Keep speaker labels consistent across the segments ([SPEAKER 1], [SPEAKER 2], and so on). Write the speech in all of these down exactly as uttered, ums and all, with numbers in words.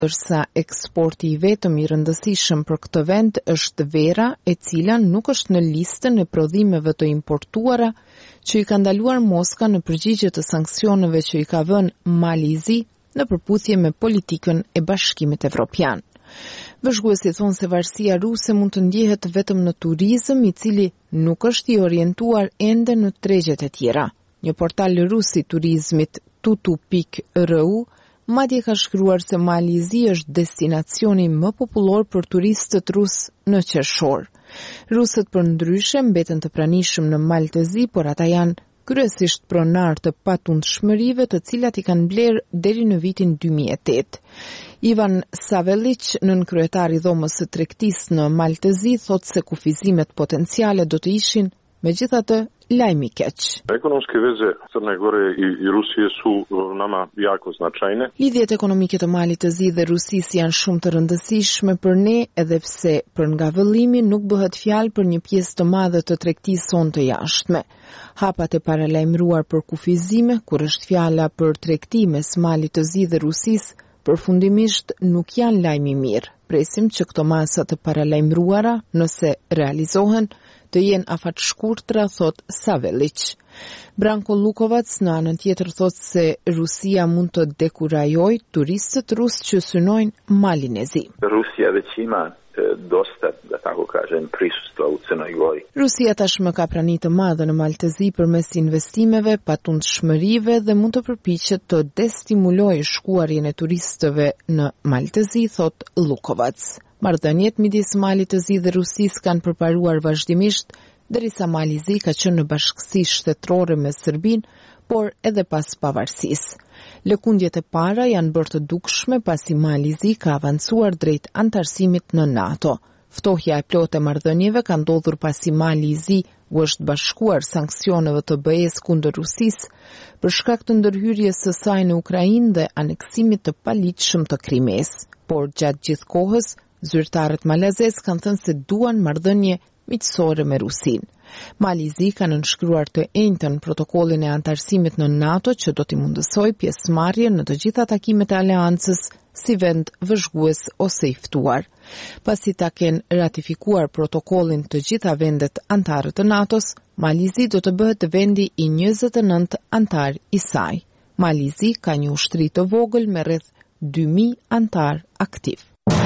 [SPEAKER 1] Ndërsa eksporti i vetëm i rëndësishëm për këtë vend është vera, e cila nuk është në listën e prodhimeve të importuara që i ka ndaluar Moska në përgjigje të sanksioneve që i ka vënë Malizi në përputhje me politikën e Bashkimit Evropian. Vëzhguesit thonë se varësia ruse mund të ndjehet vetëm në turizëm, i cili nuk është i orientuar ende në tregjet e tjera. Një portal rus i turizmit tutu pikë r u madje ka shkruar se Malizi është destinacioni më popullor për turistët rus në qershor. Rusët përndryshe mbeten të pranishëm në Maltezi, por ata janë kryesisht pronar të patundshmërive të cilat i kanë blerë deri në vitin dy mijë e tetë. Ivan Savelic, nënkryetari i dhomës së tregtisë në Maltezi, thotë se kufizimet potenciale do të ishin megjithatë lajmi i keq.
[SPEAKER 2] Ekonomske veze Crne Gore i, i Rusije su nama jako značajne.
[SPEAKER 1] Lidhjet ekonomike të Malit të Zi dhe Rusisë janë shumë të rëndësishme për ne, edhe pse për nga vëllimi nuk bëhet fjalë për një pjesë të madhe të tregtisë sonë të jashtme. Hapat e paralajmëruar për kufizime, kur është fjala për tregti mes Malit të Zi dhe Rusisë, përfundimisht nuk janë lajmi mirë. Presim që këto masa të paralajmëruara, nëse realizohen, të jenë afat shkurtra, thot Savelic. Branko Lukovac në anën tjetër thot se Rusia mund të dekurajojë turistët rusë që synojnë Malin e Zi.
[SPEAKER 3] Rusija već ima dosta, da tako kažem, prisustva u Crnoj Gori.
[SPEAKER 1] Rusia tashmë ka prani të madhe në Malë të Zi përmes investimeve, patundshmërive dhe mund të përpiqet të destimulojë shkuarjen e turistëve në Malë të Zi, thot Lukovac. Marrëdhëniet midis Malit të Zi dhe Rusisë kanë përparuar vazhdimisht, derisa Mali i Zi ka qenë në bashkësi shtetërore me Serbinë, por edhe pas pavarësisë. Lëkundjet e para janë bërë të dukshme pasi Mali i Zi ka avancuar drejt antarësimit në NATO. Ftohja e plotë e marrëdhënieve ka ndodhur pasi Mali i Zi u është bashkuar sanksioneve të B E-s kundër Rusisë për shkak të ndërhyrjes së saj në Ukrainë dhe aneksimit të paligjshëm të Krimes. Por gjatë gjithë kohës, zyrtarët malazez kanë thënë se duan marrëdhënie miqësore me Rusinë. Mali i Zi ka nënshkruar të enjtën protokollin e antarësimit në NATO që do t'i mundësojë pjesëmarrjen në të gjitha takimet e aleancës si vend vëzhgues ose i ftuar. Pasi ta kenë ratifikuar protokollin të gjitha vendet antarë të NATO-s, Mali i Zi do të bëhet vendi i njëzet e nëntë antar i saj. Mali i Zi ka një ushtri të vogël me rreth dy mijë antar aktiv.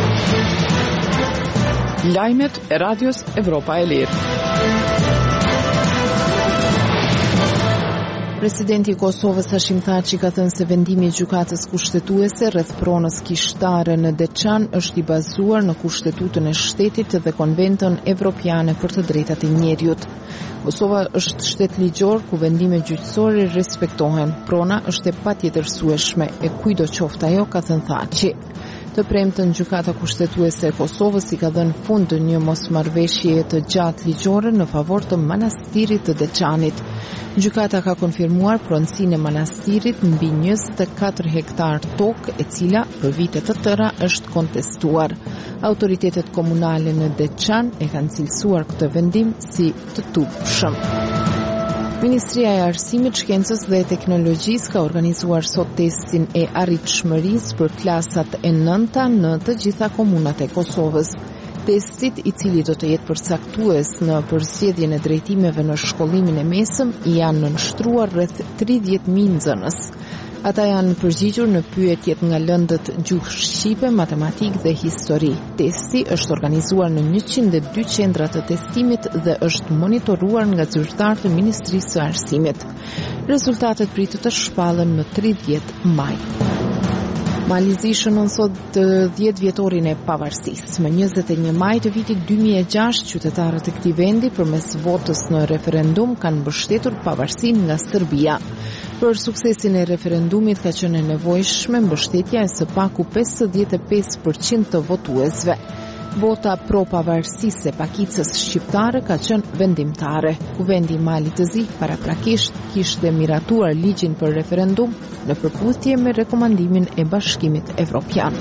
[SPEAKER 4] Lajmet e Radios Evropa e Lirë.
[SPEAKER 1] Presidenti i Kosovës Hashim Thaçi ka thënë se vendimi i gjykatës kushtetuese rreth pronës kishtare në Deçan është i bazuar në Kushtetutën e Shtetit dhe Konventën Evropiane për të drejtat e njeriut. Kosova është shtet ligjor ku vendimet gjyqësore respektohen. Prona është e patjetërsueshme e kujdo qoftë ajo, ka thënë Thaçi. Të premtën gjykata kushtetuese e Kosovës i ka dhënë fund një mosmarrëveshje të gjatë ligjore në favor të manastirit të Deçanit. Gjykata ka konfirmuar pronësinë e manastirit mbi njëzet e katër hektar tokë, e cila për vite të tëra është kontestuar. Autoritetet komunale në Deçan e kanë cilësuar këtë vendim si të tupshëm. Ministria e Arsimit, Shkencës dhe Teknologjisë ka organizuar sot testin e arritshmërisë për klasat e nënta në të gjitha komunat e Kosovës. Testit, i cili do të jetë përcaktues në përzgjedhjen e drejtimeve në shkollimin e mesëm, janë nënshtruar rreth tridhjetë mijë nxënës. Ata janë përgjigjur në pyetjet nga lëndët gjuhë shqipe, matematikë dhe histori. Testi është organizuar në njëqind e dy qendra të testimit dhe është monitoruar nga zyrtarët e Ministrisë së Arsimit. Rezultatet pritet të shpallen më tridhjetë maj. Mali i Zi shënon sot dhjetë vjetorin e pavarësisë. Më njëzet e një maj të vitit dy mijë e gjashtë, qytetarët e këtij vendi përmes votës në referendum kanë mbështetur pavarësinë nga Serbia. Për suksesin e referendumit ka qenë e nevojshme mbështetja e së paku pesëdhjetë e pesë përqind të votuesve. Vota pro pavarësisë e pakicës shqiptare ka qenë vendimtare. Kuvendi i Malit të Zi paraprakisht kishte miratuar ligjin për referendum në përputhje me rekomandimin e Bashkimit Evropian.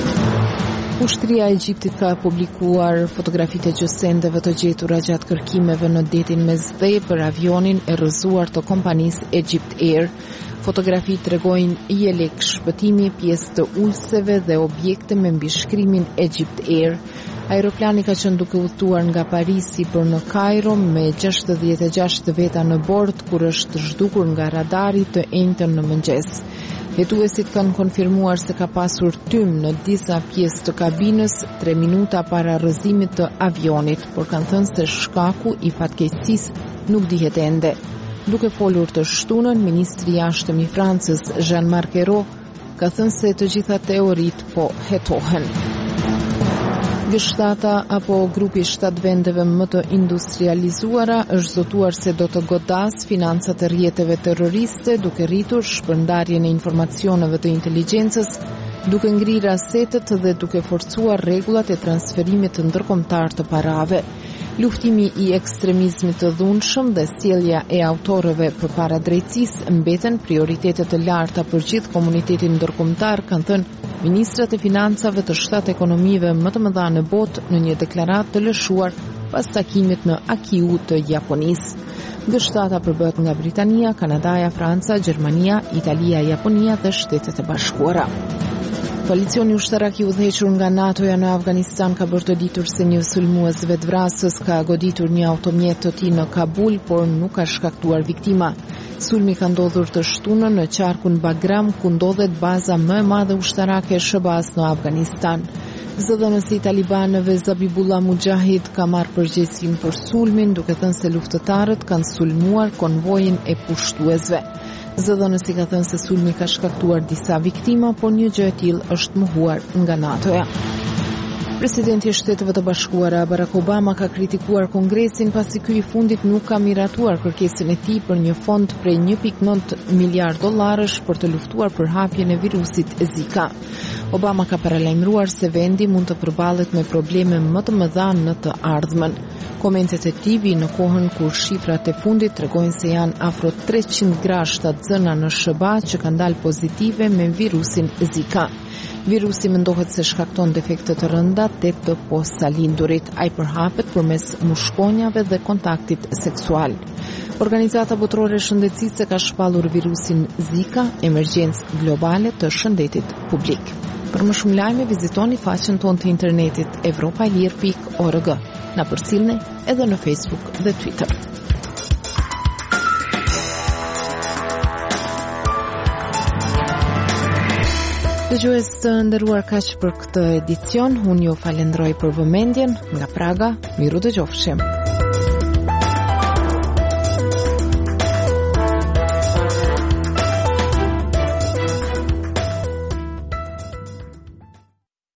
[SPEAKER 1] Ushtria e Egjiptit ka publikuar fotografitë e gjësendeve të gjetura gjatë kërkimeve në detin Mesdhe për avionin e rrëzuar të kompanisë Egypt Air. Fotografi tregojnë Jelek, shpëtimi, pjesë të ulseve dhe objekte me mbishkrimin Egypt Air. Aeroplani ka qenë duke udhëtuar nga Parisi për në Kairo me gjashtëdhjetë e gjashtë veta në bord kur është zhdukur nga radari të enjtën në mëngjes. Hetuesit kanë konfirmuar se ka pasur tym në disa pjesë të kabinës tre minuta para rrëzimit të avionit, por kanë thënë se shkaku i fatkeqësisë nuk dihet ende. Duke folur të shtunën, ministri i jashtëm i Francës Jean-Marc Ayrault ka thënë se të gjitha teoritë po hetohen. G shtat-a apo grupi shtat vendeve më të industrializuara është zotuar se do të godas financat e rrjeteve terroriste duke rritur shpërndarjen e informacioneve të inteligjencës, duke ngrirë asetet dhe duke forcuar rregullat e transferimit të ndërkombëtar të parave. Luftimi i ekstremizmit të dhunshëm dhe sjellja e autorëve përpara drejtësisë mbeten prioritete të larta për gjithë komunitetin ndërkombëtar, kanë thënë ministrat e financave të shtatë ekonomive më të mëdha në botë në një deklaratë të lëshuar pas takimit në Akiu të Japonisë. G shtat-a përbëhet nga Britania, Kanadaja, Franca, Gjermania, Italia, Japonia dhe Shtetet e Bashkuara. Koalicioni ushtarak i udhëhequr nga NATO-ja në Afganistan ka bërë të ditur se një sulmues vetvrasës ka goditur një automjet të tij në Kabul, por nuk ka shkaktuar viktima. Sulmi ka ndodhur të shtunën në qarkun Bagram, ku ndodhet baza më e madhe ushtarake e S B A-s në Afganistan. Zëdhënësi i talibanëve Zabihullah Mujahid ka marrë përgjegjësinë për sulmin, duke thënë se luftëtarët kanë sulmuar konvojin e pushtuesve. Zëdhënësi ka thënë se sulmi ka shkaktuar disa viktima, por një gjë e tillë është mohuar nga NATO-ja. Presidenti i Shteteve të Bashkuara Barack Obama ka kritikuar Kongresin pasi ky i fundit nuk ka miratuar kërkesën e tij për një fond prej një pikë nëntë miliard dollarësh për të luftuar përhapjen e virusit Zika. Obama ka paralajmëruar se vendi mund të përballet me probleme më të mëdha në të ardhmen. Komentet e tij vijnë në kohën kur shifrat e fundit tregojnë se janë afro treqind grashta zëna në S B A që kanë dalë pozitive me virusin Zika. Virusi mendohet se shkakton defekte të rënda tet të posalindurit. Ai përhapet përmes mushkonjave dhe kontaktit seksual. Organizata Botërore e Shëndetësisë ka shpallur virusin Zika, emergjencë globale të shëndetit publik. Për më shumë lajme vizitoni faqen tonë të internetit evropaelir pikë org. Na përcjellni edhe në Facebook dhe Twitter. Dëgjues të nderuar, kaq për këtë edicion. Unë ju falenderoj për vëmendjen. Nga Praga, miru dëgjofshim.